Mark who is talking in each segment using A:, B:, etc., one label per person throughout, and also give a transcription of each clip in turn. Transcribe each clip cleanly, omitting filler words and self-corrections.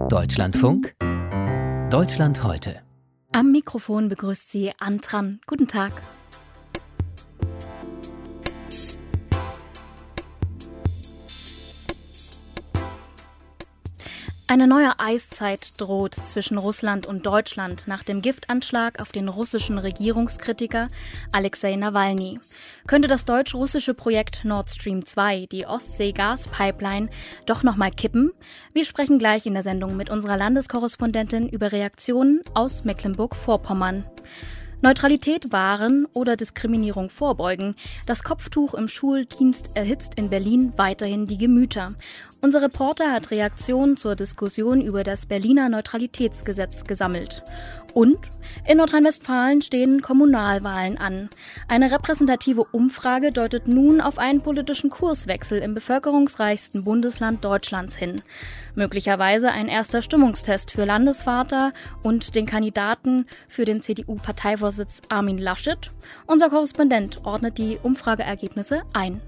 A: Deutschlandfunk, Deutschland heute.
B: Am Mikrofon begrüßt sie Antran. Guten Tag. Eine neue Eiszeit droht zwischen Russland und Deutschland nach dem Giftanschlag auf den russischen Regierungskritiker Alexei Nawalny. Könnte das deutsch-russische Projekt Nord Stream 2, die Ostsee-Gaspipeline, doch nochmal kippen? Wir sprechen gleich in der Sendung mit unserer Landeskorrespondentin über Reaktionen aus Mecklenburg-Vorpommern. Neutralität wahren oder Diskriminierung vorbeugen. Das Kopftuch im Schuldienst erhitzt in Berlin weiterhin die Gemüter. Unser Reporter hat Reaktionen zur Diskussion über das Berliner Neutralitätsgesetz gesammelt. Und in Nordrhein-Westfalen stehen Kommunalwahlen an. Eine repräsentative Umfrage deutet nun auf einen politischen Kurswechsel im bevölkerungsreichsten Bundesland Deutschlands hin. Möglicherweise ein erster Stimmungstest für Landesvater und den Kandidaten für den CDU-Parteivorsitz Armin Laschet. Unser Korrespondent ordnet die Umfrageergebnisse ein.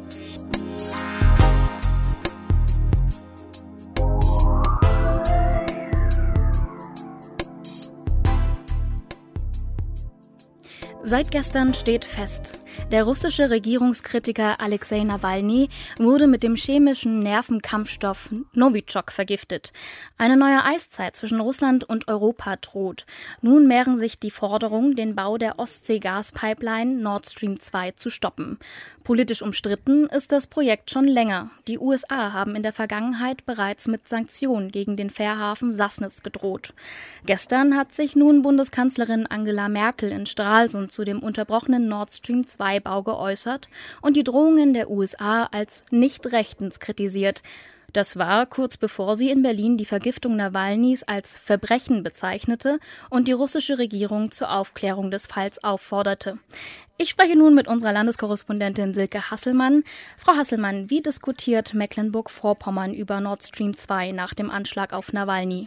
B: Seit gestern steht fest: Der russische Regierungskritiker Alexei Nawalny wurde mit dem chemischen Nervenkampfstoff Novichok vergiftet. Eine neue Eiszeit zwischen Russland und Europa droht. Nun mehren sich die Forderungen, den Bau der Ostsee-Gaspipeline Nord Stream 2 zu stoppen. Politisch umstritten ist das Projekt schon länger. Die USA haben in der Vergangenheit bereits mit Sanktionen gegen den Fährhafen Sassnitz gedroht. Gestern hat sich nun Bundeskanzlerin Angela Merkel in Stralsund zu dem unterbrochenen Nord Stream 2 Bau geäußert und die Drohungen der USA als nicht rechtens kritisiert. Das war kurz bevor sie in Berlin die Vergiftung Nawalnys als Verbrechen bezeichnete und die russische Regierung zur Aufklärung des Falls aufforderte. Ich spreche nun mit unserer Landeskorrespondentin Silke Hasselmann. Frau Hasselmann, wie diskutiert Mecklenburg-Vorpommern über Nord Stream 2 nach dem Anschlag auf Nawalny?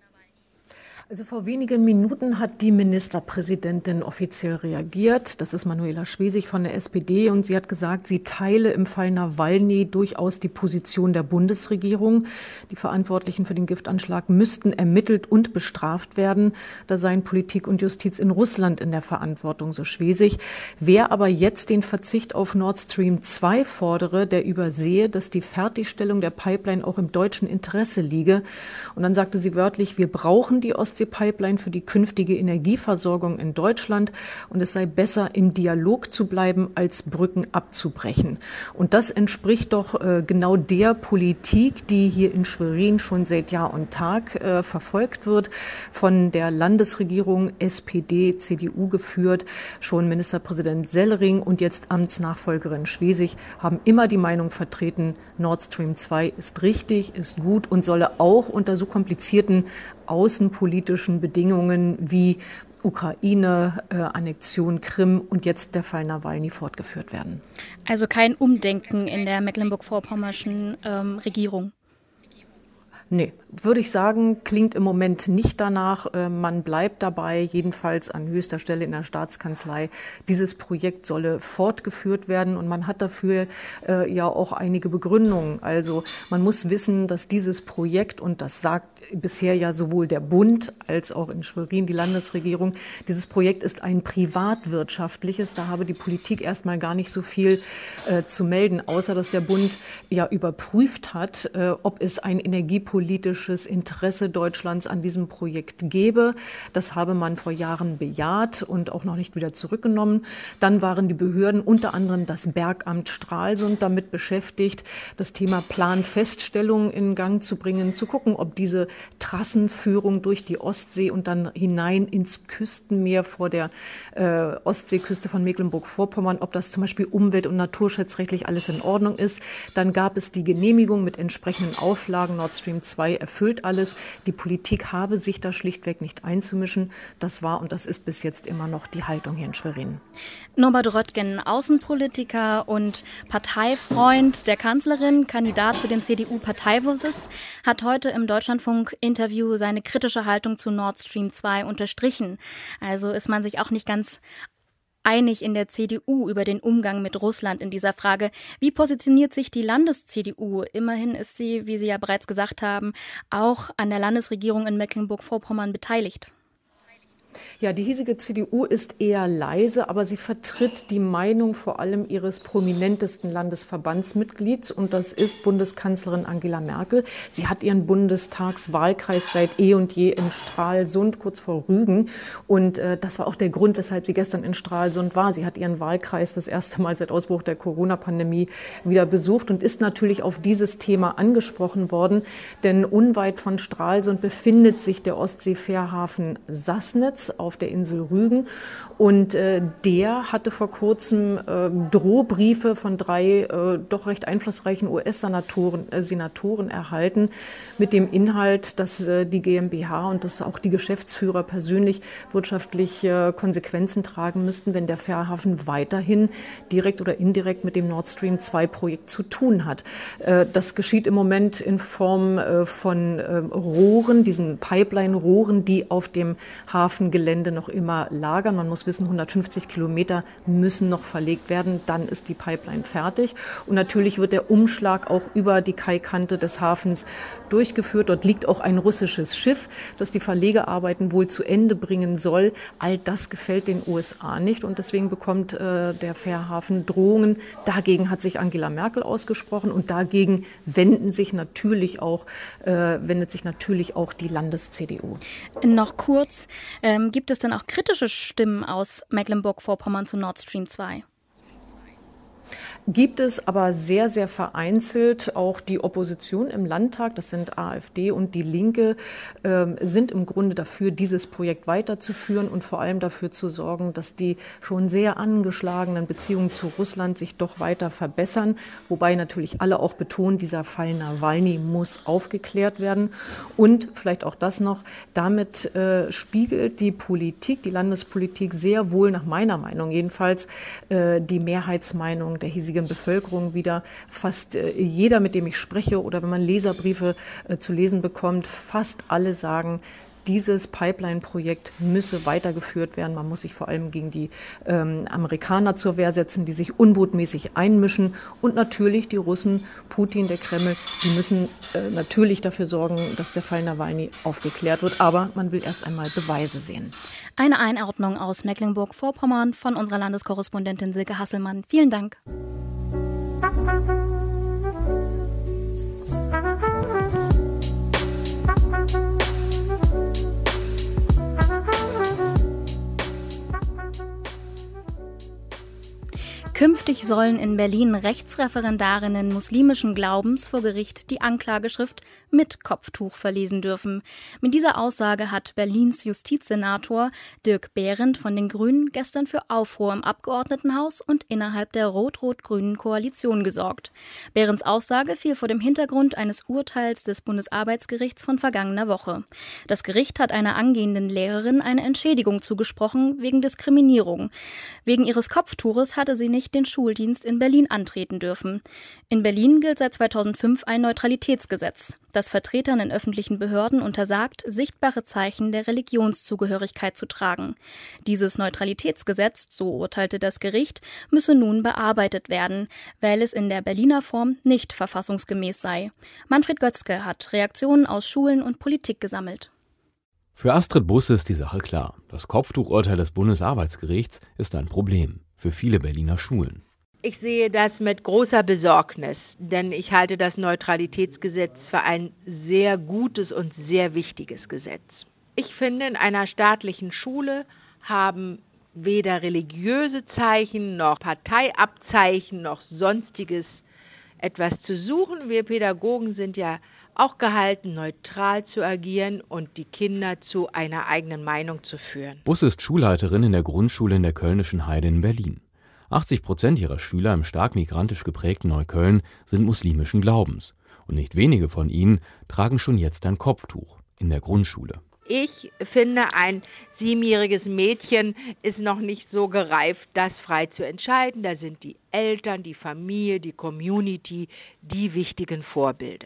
C: Also vor wenigen Minuten hat die Ministerpräsidentin offiziell reagiert. Das ist Manuela Schwesig von der SPD und sie hat gesagt, sie teile im Fall Nawalny durchaus die Position der Bundesregierung. Die Verantwortlichen für den Giftanschlag müssten ermittelt und bestraft werden. Da seien Politik und Justiz in Russland in der Verantwortung, so Schwesig. Wer aber jetzt den Verzicht auf Nord Stream 2 fordere, der übersehe, dass die Fertigstellung der Pipeline auch im deutschen Interesse liege. Und dann sagte sie wörtlich, wir brauchen die Ostsee-Pipeline für die künftige Energieversorgung in Deutschland und es sei besser, im Dialog zu bleiben, als Brücken abzubrechen. Und das entspricht doch genau der Politik, die hier in Schwerin schon seit Jahr und Tag verfolgt wird, von der Landesregierung SPD, CDU geführt. Schon Ministerpräsident Sellering und jetzt Amtsnachfolgerin Schwesig haben immer die Meinung vertreten, Nord Stream 2 ist richtig, ist gut und solle auch unter so komplizierten außenpolitischen Bedingungen wie Ukraine, Annexion Krim und jetzt der Fall Nawalny fortgeführt werden.
B: Also kein Umdenken in der mecklenburg-vorpommerschen Regierung?
C: Nee, würde ich sagen, klingt im Moment nicht danach. Man bleibt dabei, jedenfalls an höchster Stelle in der Staatskanzlei. Dieses Projekt solle fortgeführt werden und man hat dafür ja auch einige Begründungen. Also man muss wissen, dass dieses Projekt, und das sagt bisher ja sowohl der Bund als auch in Schwerin die Landesregierung, dieses Projekt ist ein privatwirtschaftliches. Da habe die Politik erstmal gar nicht so viel zu melden, außer dass der Bund ja überprüft hat, ob es ein energiepolitisches Interesse Deutschlands an diesem Projekt gäbe. Das habe man vor Jahren bejaht und auch noch nicht wieder zurückgenommen. Dann waren die Behörden, unter anderem das Bergamt Stralsund, damit beschäftigt, das Thema Planfeststellung in Gang zu bringen, zu gucken, ob diese Trassenführung durch die Ostsee und dann hinein ins Küstenmeer vor der Ostseeküste von Mecklenburg-Vorpommern, ob das zum Beispiel umwelt- und naturschutzrechtlich alles in Ordnung ist. Dann gab es die Genehmigung mit entsprechenden Auflagen. Nord Stream 2 erfüllt alles. Die Politik habe sich da schlichtweg nicht einzumischen. Das war und das ist bis jetzt immer noch die Haltung hier in Schwerin.
B: Norbert Röttgen, Außenpolitiker und Parteifreund der Kanzlerin, Kandidat für den CDU-Parteivorsitz, hat heute im Deutschlandfunk-Interview seine kritische Haltung zu Nord Stream 2 unterstrichen. Also ist man sich auch nicht ganz einig in der CDU über den Umgang mit Russland in dieser Frage. Wie positioniert sich die Landes-CDU? Immerhin ist sie, wie Sie ja bereits gesagt haben, auch an der Landesregierung in Mecklenburg-Vorpommern beteiligt.
C: Ja, die hiesige CDU ist eher leise, aber sie vertritt die Meinung vor allem ihres prominentesten Landesverbandsmitglieds, und das ist Bundeskanzlerin Angela Merkel. Sie hat ihren Bundestagswahlkreis seit eh und je in Stralsund, kurz vor Rügen. Und das war auch der Grund, weshalb sie gestern in Stralsund war. Sie hat ihren Wahlkreis das erste Mal seit Ausbruch der Corona-Pandemie wieder besucht und ist natürlich auf dieses Thema angesprochen worden. Denn unweit von Stralsund befindet sich der Ostseefährhafen Sassnitz auf der Insel Rügen, und der hatte vor kurzem Drohbriefe von 3 doch recht einflussreichen US-Senatoren erhalten mit dem Inhalt, dass die GmbH und dass auch die Geschäftsführer persönlich wirtschaftlich Konsequenzen tragen müssten, wenn der Fährhafen weiterhin direkt oder indirekt mit dem Nord Stream 2 Projekt zu tun hat. Das geschieht im Moment in Form von Rohren, diesen Pipeline-Rohren, die auf dem Hafengelände noch immer lagern. Man muss wissen, 150 Kilometer müssen noch verlegt werden, dann ist die Pipeline fertig. Und natürlich wird der Umschlag auch über die Kaikante des Hafens durchgeführt. Dort liegt auch ein russisches Schiff, das die Verlegearbeiten wohl zu Ende bringen soll. All das gefällt den USA nicht, und deswegen bekommt der Fährhafen Drohungen. Dagegen hat sich Angela Merkel ausgesprochen, und dagegen wendet sich natürlich auch die Landes-CDU.
B: Noch kurz, gibt es denn auch kritische Stimmen aus Mecklenburg-Vorpommern zu Nord Stream 2?
C: Gibt es, aber sehr, sehr vereinzelt. Auch die Opposition im Landtag, das sind AfD und die Linke, sind im Grunde dafür, dieses Projekt weiterzuführen und vor allem dafür zu sorgen, dass die schon sehr angeschlagenen Beziehungen zu Russland sich doch weiter verbessern. Wobei natürlich alle auch betonen, dieser Fall Nawalny muss aufgeklärt werden. Und vielleicht auch das noch, damit spiegelt die Politik, die Landespolitik sehr wohl, nach meiner Meinung jedenfalls, die Mehrheitsmeinung der hiesigen Bevölkerung wieder. Fast jeder, mit dem ich spreche, oder wenn man Leserbriefe zu lesen bekommt, fast alle sagen, dieses Pipeline-Projekt müsse weitergeführt werden. Man muss sich vor allem gegen die Amerikaner zur Wehr setzen, die sich unbotmäßig einmischen. Und natürlich die Russen, Putin, der Kreml, die müssen natürlich dafür sorgen, dass der Fall Nawalny aufgeklärt wird. Aber man will erst einmal Beweise sehen.
B: Eine Einordnung aus Mecklenburg-Vorpommern von unserer Landeskorrespondentin Silke Hasselmann. Vielen Dank. Künftig sollen in Berlin Rechtsreferendarinnen muslimischen Glaubens vor Gericht die Anklageschrift mit Kopftuch verlesen dürfen. Mit dieser Aussage hat Berlins Justizsenator Dirk Behrendt von den Grünen gestern für Aufruhr im Abgeordnetenhaus und innerhalb der rot-rot-grünen Koalition gesorgt. Behrendts Aussage fiel vor dem Hintergrund eines Urteils des Bundesarbeitsgerichts von vergangener Woche. Das Gericht hat einer angehenden Lehrerin eine Entschädigung zugesprochen wegen Diskriminierung. Wegen ihres Kopftuches hatte sie nicht den Schuldienst in Berlin antreten dürfen. In Berlin gilt seit 2005 ein Neutralitätsgesetz, das Vertretern in öffentlichen Behörden untersagt, sichtbare Zeichen der Religionszugehörigkeit zu tragen. Dieses Neutralitätsgesetz, so urteilte das Gericht, müsse nun bearbeitet werden, weil es in der Berliner Form nicht verfassungsgemäß sei. Manfred Götzke hat Reaktionen aus Schulen und Politik gesammelt.
D: Für Astrid Busse ist die Sache klar. Das Kopftuchurteil des Bundesarbeitsgerichts ist ein Problem für viele Berliner Schulen.
E: Ich sehe das mit großer Besorgnis, denn ich halte das Neutralitätsgesetz für ein sehr gutes und sehr wichtiges Gesetz. Ich finde, in einer staatlichen Schule haben weder religiöse Zeichen noch Parteiabzeichen noch sonstiges etwas zu suchen. Wir Pädagogen sind ja auch gehalten, neutral zu agieren und die Kinder zu einer eigenen Meinung zu führen.
D: Busse ist Schulleiterin in der Grundschule in der Kölnischen Heide in Berlin. 80% ihrer Schüler im stark migrantisch geprägten Neukölln sind muslimischen Glaubens. Und nicht wenige von ihnen tragen schon jetzt ein Kopftuch in der Grundschule.
E: Ich finde, ein 7-jähriges Mädchen ist noch nicht so gereift, das frei zu entscheiden. Da sind die Eltern, die Familie, die Community, die wichtigen Vorbilder.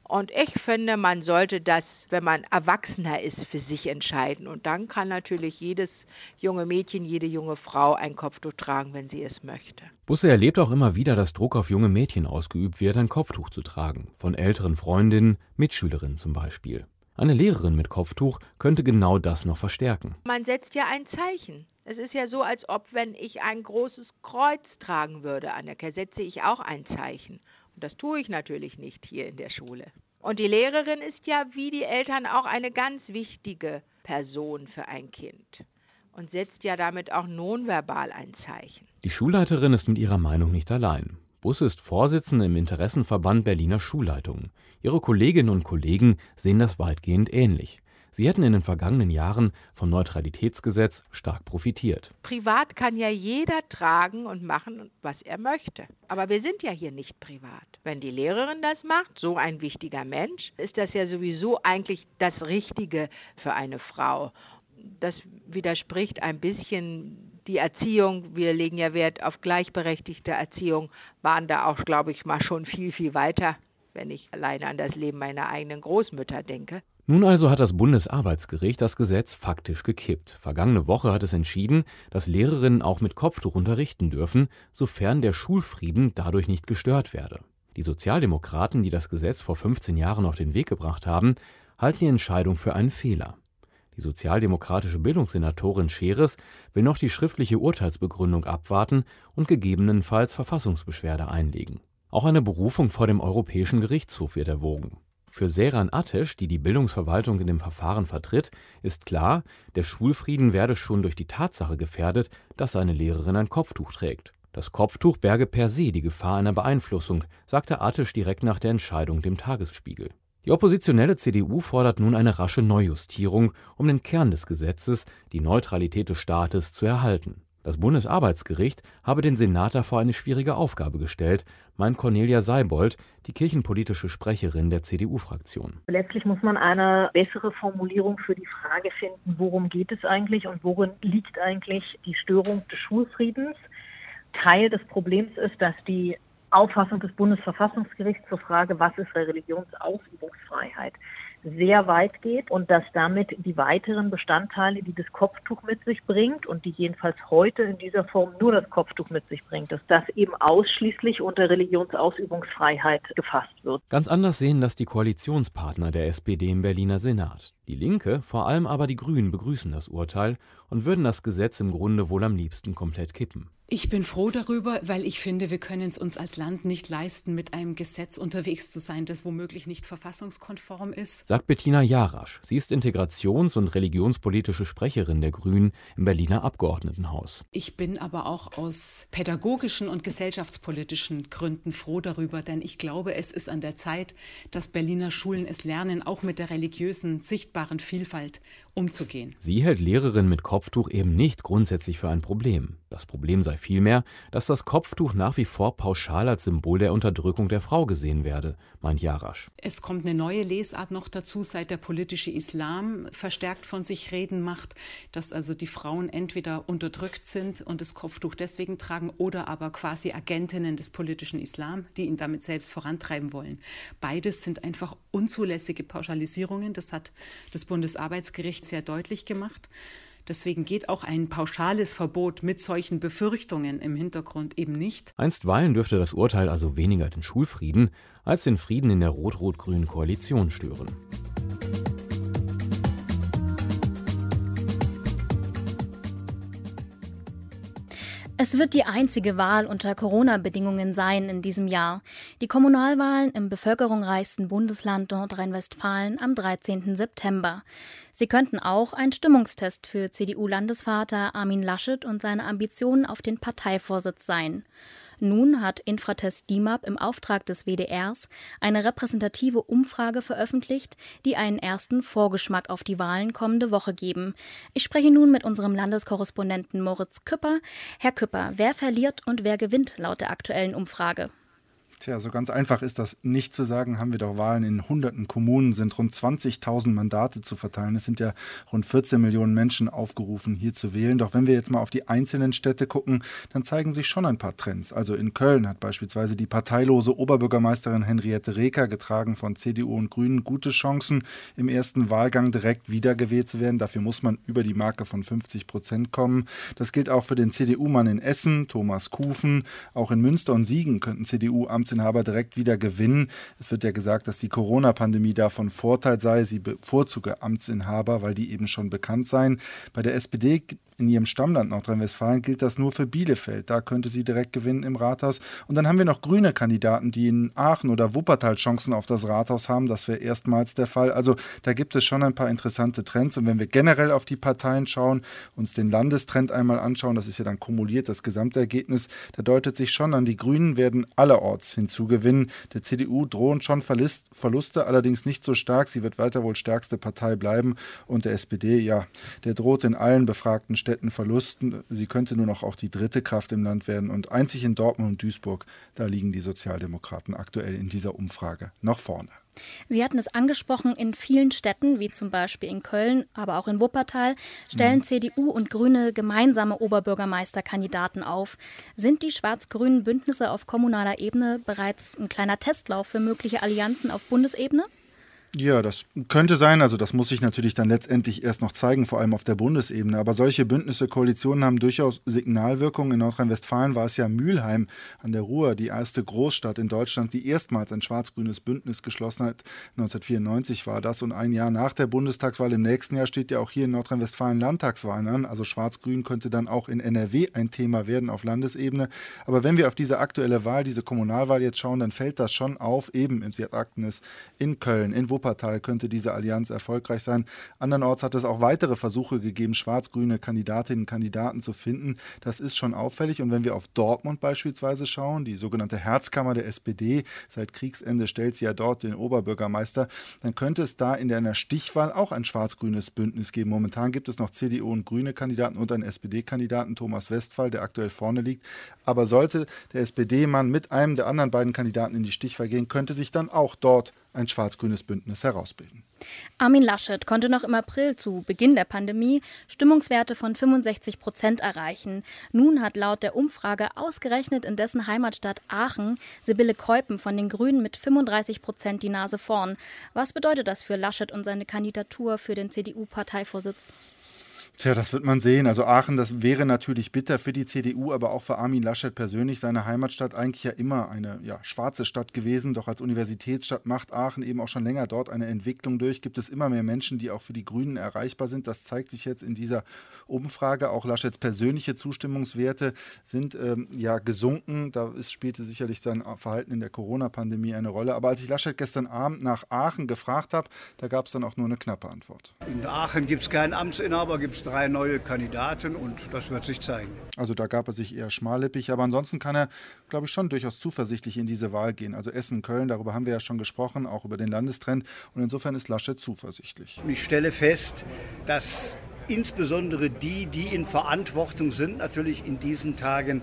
E: Und ich finde, man sollte das, wenn man erwachsener ist, für sich entscheiden. Und dann kann natürlich jedes junge Mädchen, jede junge Frau ein Kopftuch tragen, wenn sie es möchte.
D: Busse erlebt auch immer wieder, dass Druck auf junge Mädchen ausgeübt wird, ein Kopftuch zu tragen. Von älteren Freundinnen, Mitschülerinnen zum Beispiel. Eine Lehrerin mit Kopftuch könnte genau das noch verstärken.
E: Man setzt ja ein Zeichen. Es ist ja so, als ob, wenn ich ein großes Kreuz tragen würde an der Kerze, setze ich auch ein Zeichen. Und das tue ich natürlich nicht hier in der Schule. Und die Lehrerin ist ja wie die Eltern auch eine ganz wichtige Person für ein Kind und setzt ja damit auch nonverbal ein Zeichen.
D: Die Schulleiterin ist mit ihrer Meinung nicht allein. Busse ist Vorsitzende im Interessenverband Berliner Schulleitungen. Ihre Kolleginnen und Kollegen sehen das weitgehend ähnlich. Sie hätten in den vergangenen Jahren vom Neutralitätsgesetz stark profitiert.
E: Privat kann ja jeder tragen und machen, was er möchte. Aber wir sind ja hier nicht privat. Wenn die Lehrerin das macht, so ein wichtiger Mensch, ist das ja sowieso eigentlich das Richtige für eine Frau. Das widerspricht ein bisschen die Erziehung. Wir legen ja Wert auf gleichberechtigte Erziehung, waren da auch, glaube ich, mal schon viel, viel weiter, wenn ich alleine an das Leben meiner eigenen Großmütter denke.
D: Nun also hat das Bundesarbeitsgericht das Gesetz faktisch gekippt. Vergangene Woche hat es entschieden, dass Lehrerinnen auch mit Kopftuch unterrichten dürfen, sofern der Schulfrieden dadurch nicht gestört werde. Die Sozialdemokraten, die das Gesetz vor 15 Jahren auf den Weg gebracht haben, halten die Entscheidung für einen Fehler. Die sozialdemokratische Bildungssenatorin Scheres will noch die schriftliche Urteilsbegründung abwarten und gegebenenfalls Verfassungsbeschwerde einlegen. Auch eine Berufung vor dem Europäischen Gerichtshof wird erwogen. Für Seyran Ateş, die die Bildungsverwaltung in dem Verfahren vertritt, ist klar, der Schulfrieden werde schon durch die Tatsache gefährdet, dass eine Lehrerin ein Kopftuch trägt. Das Kopftuch berge per se die Gefahr einer Beeinflussung, sagte Ateş direkt nach der Entscheidung dem Tagesspiegel. Die oppositionelle CDU fordert nun eine rasche Neujustierung, um den Kern des Gesetzes, die Neutralität des Staates, zu erhalten. Das Bundesarbeitsgericht habe den Senator vor eine schwierige Aufgabe gestellt, meint Cornelia Seibold, die kirchenpolitische Sprecherin der CDU-Fraktion.
F: Letztlich muss man eine bessere Formulierung für die Frage finden, worum geht es eigentlich und worin liegt eigentlich die Störung des Schulfriedens. Teil des Problems ist, dass die Auffassung des Bundesverfassungsgerichts zur Frage, was ist Religionsausübungsfreiheit, sehr weit geht und dass damit die weiteren Bestandteile, die das Kopftuch mit sich bringt und die jedenfalls heute in dieser Form nur das Kopftuch mit sich bringt, dass das eben ausschließlich unter Religionsausübungsfreiheit gefasst wird.
D: Ganz anders sehen das die Koalitionspartner der SPD im Berliner Senat. Die Linke, vor allem aber die Grünen, begrüßen das Urteil und würden das Gesetz im Grunde wohl am liebsten komplett kippen.
G: Ich bin froh darüber, weil ich finde, wir können es uns als Land nicht leisten, mit einem Gesetz unterwegs zu sein, das womöglich nicht verfassungskonform ist.
D: Sagt Bettina Jarasch. Sie ist integrations- und religionspolitische Sprecherin der Grünen im Berliner Abgeordnetenhaus.
G: Ich bin aber auch aus pädagogischen und gesellschaftspolitischen Gründen froh darüber, denn ich glaube, es ist an der Zeit, dass Berliner Schulen es lernen, auch mit der religiösen, sichtbaren Vielfalt umzugehen.
D: Sie hält Lehrerinnen mit Kopftuch eben nicht grundsätzlich für ein Problem. Das Problem sei vielmehr, dass das Kopftuch nach wie vor pauschal als Symbol der Unterdrückung der Frau gesehen werde, meint Jarasch.
G: Es kommt eine neue Lesart noch dazu, seit der politische Islam verstärkt von sich reden macht, dass also die Frauen entweder unterdrückt sind und das Kopftuch deswegen tragen oder aber quasi Agentinnen des politischen Islam, die ihn damit selbst vorantreiben wollen. Beides sind einfach unzulässige Pauschalisierungen. Das hat das Bundesarbeitsgericht sehr deutlich gemacht. Deswegen geht auch ein pauschales Verbot mit solchen Befürchtungen im Hintergrund eben nicht.
D: Einstweilen dürfte das Urteil also weniger den Schulfrieden als den Frieden in der rot-rot-grünen Koalition stören.
B: Es wird die einzige Wahl unter Corona-Bedingungen sein in diesem Jahr. Die Kommunalwahlen im bevölkerungsreichsten Bundesland Nordrhein-Westfalen am 13. September. Sie könnten auch ein Stimmungstest für CDU-Landesvater Armin Laschet und seine Ambitionen auf den Parteivorsitz sein. Nun hat Infratest DIMAP im Auftrag des WDRs eine repräsentative Umfrage veröffentlicht, die einen ersten Vorgeschmack auf die Wahlen kommende Woche geben. Ich spreche nun mit unserem Landeskorrespondenten Moritz Küpper. Herr Küpper, wer verliert und wer gewinnt laut der aktuellen Umfrage?
H: Tja, so ganz einfach ist das nicht zu sagen. Haben wir doch Wahlen in hunderten Kommunen, sind rund 20.000 Mandate zu verteilen. Es sind ja rund 14 Millionen Menschen aufgerufen, hier zu wählen. Doch wenn wir jetzt mal auf die einzelnen Städte gucken, dann zeigen sich schon ein paar Trends. Also in Köln hat beispielsweise die parteilose Oberbürgermeisterin Henriette Reker, getragen von CDU und Grünen, gute Chancen, im ersten Wahlgang direkt wiedergewählt zu werden. Dafür muss man über die Marke von 50% kommen. Das gilt auch für den CDU-Mann in Essen, Thomas Kufen. Auch in Münster und Siegen könnten CDU-Amtsinhaber direkt wieder gewinnen. Es wird ja gesagt, dass die Corona-Pandemie davon Vorteil sei. Sie bevorzuge Amtsinhaber, weil die eben schon bekannt seien. Bei der SPD in ihrem Stammland Nordrhein-Westfalen gilt das nur für Bielefeld. Da könnte sie direkt gewinnen im Rathaus. Und dann haben wir noch grüne Kandidaten, die in Aachen oder Wuppertal Chancen auf das Rathaus haben. Das wäre erstmals der Fall. Also da gibt es schon ein paar interessante Trends. Und wenn wir generell auf die Parteien schauen, uns den Landestrend einmal anschauen, das ist ja dann kumuliert das Gesamtergebnis, da deutet sich schon an, die Grünen werden allerorts hinzugewinnen. Der CDU drohen schon Verluste, allerdings nicht so stark. Sie wird weiter wohl stärkste Partei bleiben. Und der SPD, ja, der droht in allen befragten Städten Verlusten. Sie könnte nur noch auch die dritte Kraft im Land werden. Und einzig in Dortmund und Duisburg, da liegen die Sozialdemokraten aktuell in dieser Umfrage noch vorne.
B: Sie hatten es angesprochen, in vielen Städten, wie zum Beispiel in Köln, aber auch in Wuppertal, stellen CDU und Grüne gemeinsame Oberbürgermeisterkandidaten auf. Sind die schwarz-grünen Bündnisse auf kommunaler Ebene bereits ein kleiner Testlauf für mögliche Allianzen auf Bundesebene?
H: Ja, das könnte sein. Also das muss sich natürlich dann letztendlich erst noch zeigen, vor allem auf der Bundesebene. Aber solche Bündnisse, Koalitionen haben durchaus Signalwirkung. In Nordrhein-Westfalen war es ja Mülheim an der Ruhr, die erste Großstadt in Deutschland, die erstmals ein schwarz-grünes Bündnis geschlossen hat. 1994 war das. Und ein Jahr nach der Bundestagswahl im nächsten Jahr steht ja auch hier in Nordrhein-Westfalen Landtagswahlen an. Also schwarz-grün könnte dann auch in NRW ein Thema werden auf Landesebene. Aber wenn wir auf diese aktuelle Wahl, diese Kommunalwahl jetzt schauen, dann fällt das schon auf, eben Sie sagten es, in Köln, in Wuppertal könnte diese Allianz erfolgreich sein. Andernorts hat es auch weitere Versuche gegeben, schwarz-grüne Kandidatinnen und Kandidaten zu finden. Das ist schon auffällig. Und wenn wir auf Dortmund beispielsweise schauen, die sogenannte Herzkammer der SPD, seit Kriegsende stellt sie ja dort den Oberbürgermeister, dann könnte es da in einer Stichwahl auch ein schwarz-grünes Bündnis geben. Momentan gibt es noch CDU und grüne Kandidaten und einen SPD-Kandidaten, Thomas Westphal, der aktuell vorne liegt. Aber sollte der SPD-Mann mit einem der anderen beiden Kandidaten in die Stichwahl gehen, könnte sich dann auch dort ein schwarz-grünes Bündnis herausbilden.
B: Armin Laschet konnte noch im April zu Beginn der Pandemie Stimmungswerte von 65% erreichen. Nun hat laut der Umfrage ausgerechnet in dessen Heimatstadt Aachen Sibylle Keupen von den Grünen mit 35% die Nase vorn. Was bedeutet das für Laschet und seine Kandidatur für den CDU-Parteivorsitz?
H: Tja, das wird man sehen. Also Aachen, das wäre natürlich bitter für die CDU, aber auch für Armin Laschet persönlich. Seine Heimatstadt eigentlich ja immer eine schwarze Stadt gewesen. Doch als Universitätsstadt macht Aachen eben auch schon länger dort eine Entwicklung durch. Gibt es immer mehr Menschen, die auch für die Grünen erreichbar sind. Das zeigt sich jetzt in dieser Umfrage. Auch Laschets persönliche Zustimmungswerte sind gesunken. Da spielte sicherlich sein Verhalten in der Corona-Pandemie eine Rolle. Aber als ich Laschet gestern Abend nach Aachen gefragt habe, da gab es dann auch nur eine knappe Antwort.
I: In Aachen gibt es keinen Amtsinhaber, gibt es 3 neue Kandidaten und das wird sich zeigen.
H: Also da gab er sich eher schmallippig, aber ansonsten kann er, glaube ich, schon durchaus zuversichtlich in diese Wahl gehen. Also Essen, Köln, darüber haben wir ja schon gesprochen, auch über den Landestrend und insofern ist Laschet zuversichtlich.
I: Ich stelle fest, dass insbesondere die in Verantwortung sind, natürlich in diesen Tagen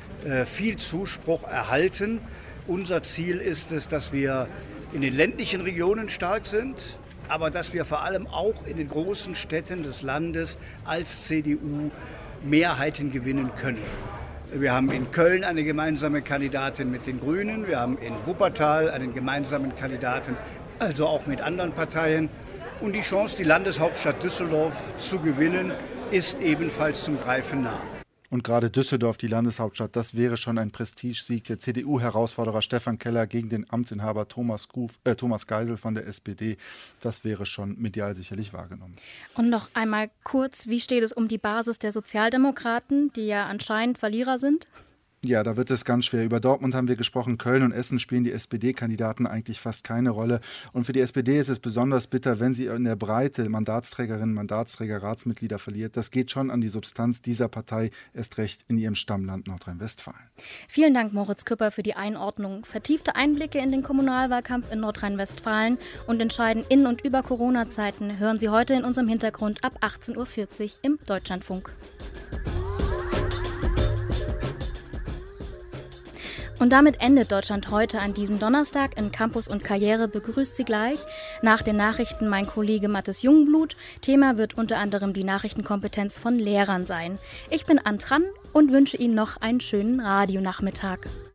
I: viel Zuspruch erhalten. Unser Ziel ist es, dass wir in den ländlichen Regionen stark sind, aber dass wir vor allem auch in den großen Städten des Landes als CDU Mehrheiten gewinnen können. Wir haben in Köln eine gemeinsame Kandidatin mit den Grünen, wir haben in Wuppertal einen gemeinsamen Kandidaten, also auch mit anderen Parteien. Und die Chance, die Landeshauptstadt Düsseldorf zu gewinnen, ist ebenfalls zum Greifen nah.
H: Und gerade Düsseldorf, die Landeshauptstadt, das wäre schon ein Prestigesieg. Der CDU-Herausforderer Stefan Keller gegen den Amtsinhaber Thomas Geisel von der SPD. Das wäre schon medial sicherlich wahrgenommen.
B: Und noch einmal kurz, wie steht es um die Basis der Sozialdemokraten, die ja anscheinend Verlierer sind?
H: Ja, da wird es ganz schwer. Über Dortmund haben wir gesprochen. Köln und Essen spielen die SPD-Kandidaten eigentlich fast keine Rolle. Und für die SPD ist es besonders bitter, wenn sie in der Breite Mandatsträgerinnen, Mandatsträger, Ratsmitglieder verliert. Das geht schon an die Substanz dieser Partei, erst recht in ihrem Stammland Nordrhein-Westfalen.
B: Vielen Dank, Moritz Küpper, für die Einordnung. Vertiefte Einblicke in den Kommunalwahlkampf in Nordrhein-Westfalen und Entscheiden in und über Corona-Zeiten hören Sie heute in unserem Hintergrund ab 18:40 Uhr im Deutschlandfunk. Und damit endet Deutschland heute an diesem Donnerstag. In Campus und Karriere begrüßt Sie gleich nach den Nachrichten mein Kollege Mathis Jungblut. Thema wird unter anderem die Nachrichtenkompetenz von Lehrern sein. Ich bin Antran und wünsche Ihnen noch einen schönen Radionachmittag.